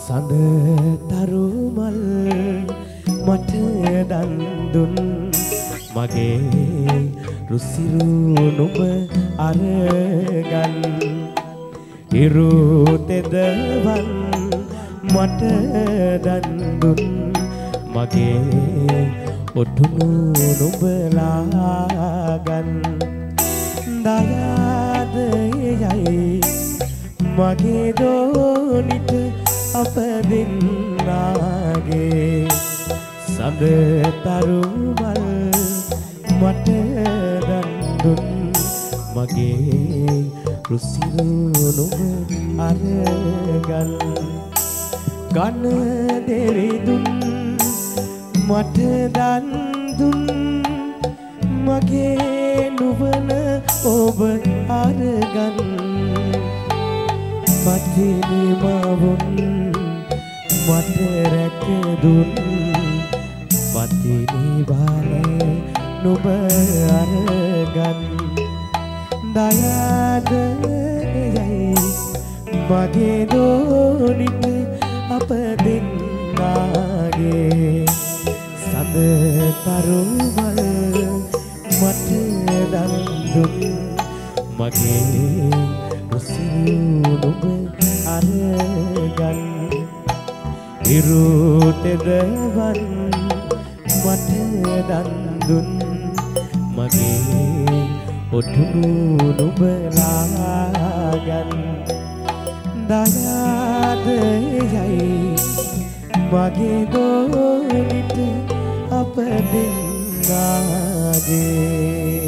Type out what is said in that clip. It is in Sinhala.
සඳ තරුමල් මට දන් දුන් මගේ රුසිරු නුඹ අරගන් ඉරු තෙදවන් මට දන් දුන් මගේ ඔටුනු නුඹලාගන් දයාදයයි මගේ දෝනිට අප දෙන්නාගේ සඳ තරුමල් මට දන් දුන් මගේ රුසිරු නුඹ අරගන් ගන දෙරිදුන් මට දන් දුන් මගේ නුවණ ඔබ අරගන් පතිනි මවුන් මට රැක දුන් පතිනි බාලේ නුඹ අරගන් දයාදයයි මගේ දෝනිට අප දෙන්නාගේ සඳ තරුමල් මට දන් දුන් මගේ රුසිරු නුඹ අරගන් ඉරු තෙදවන් මට දන් දුන් මගේ ඔටුනු නුඹලාගන් දයාදයයි මගේ දෝනිට අප දෙන්නාගේ